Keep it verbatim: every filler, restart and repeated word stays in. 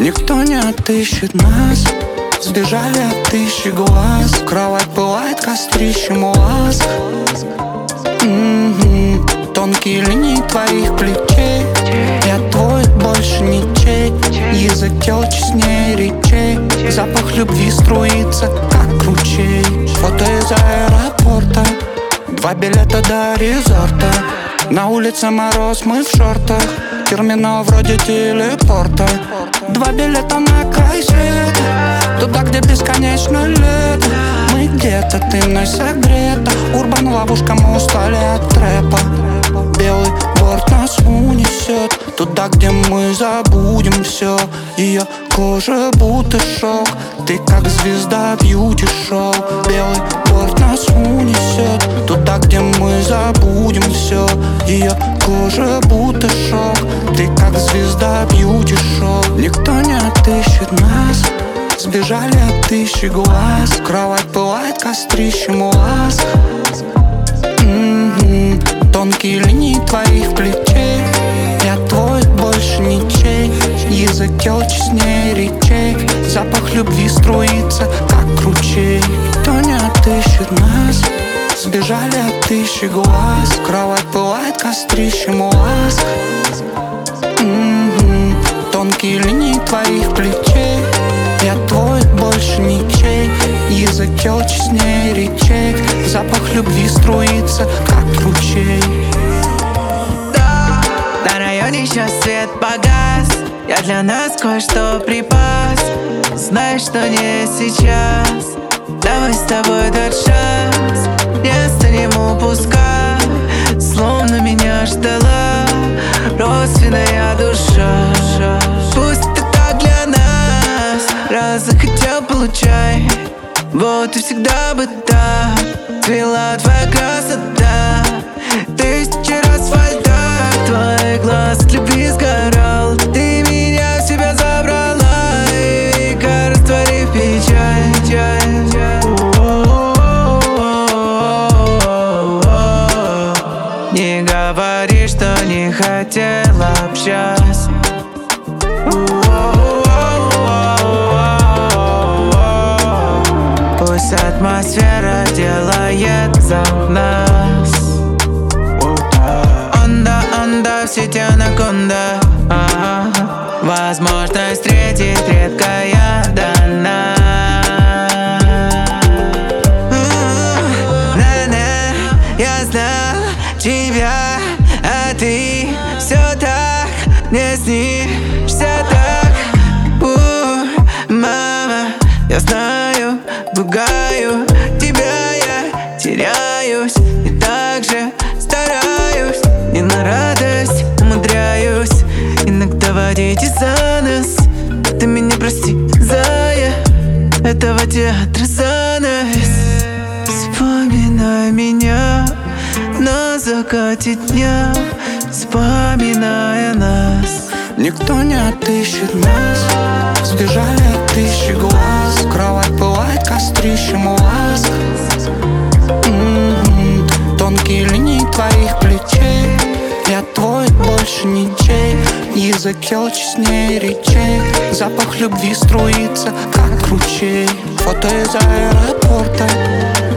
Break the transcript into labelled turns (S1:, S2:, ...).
S1: Никто не отыщет нас. Сбежали от тысячи глаз. Кровать пылает кострищем ласк. м-м-м. Тонкие линии твоих плечей. Я твой, больше ничей. Язык честнее речей. Запах любви струится, как ручей. Фото из аэропорта. Два билета до резорта. На улице мороз, мы в шортах. Терминал вроде телепорта. Два билета на край света. Туда, где бесконечно лето. Мы где-то, ты мной согрета. Урбан, ловушка, мы устали от трэпа. Белый борт нас унесет туда, где мы забудем все. Ее кожа будто шок. Ты как звезда бьюти-шоу. Белый борт нас унесет туда, где мы забудем все. Ее кожа будто шок. Ты как звезда бьюти-шоу. Никто не отыщет нас. Сбежали от тысячи глаз. Кровать пылает кострищем ласк. м-м-м. Тонкие линии твоих плечей. Я твой, больше ничей. Язык честнее речей. Запах любви струится, как ручей. Никто не отыщет нас. Сбежали от тысячи глаз. Кровать пылает кострищем ласк. м-м-м. Тонкие линии твоих плечей. Я твой, больше ничей. Язык честнее речей. Запах любви струится, как ручей.
S2: На районе сейчас свет погас. Я для нас кое-что припас. Знаешь, что не сейчас. Давай с тобой тот шанс не станем упускать. Словно меня ждала родственная душа. Пусть это так для нас. Раз захотел, получай. Вот и всегда бы так цвела твоя красота. Тысячи раз в фальтах твой глаз от любви сгорал. Ты меня в себя забрала и века растворив печаль. Не говори, что не хотела общаться. Пусть атмосфера делает за нас. Онда, онда, в сети анаконда. Ага. Возможность встретить редкая дана. На-на, я знал тебя, а ты все так не снишься так. У, мама, я знаю, пугаю тебя, я теряюсь и так же стараюсь. Не на радость умудряюсь иногда водить и за нас. Ты меня прости, зая, этого театра занавес. Вспоминай меня на закате дня, вспоминая нас.
S1: Никто не отыщет нас. Сбежали от тысячи глаз. Кровать пылает кострищем ласк. м-м-м. Тонкие линии твоих плечей. Я твой, больше ничей. Язык честнее речей. Запах любви струится, как ручей. Фото из аэропорта.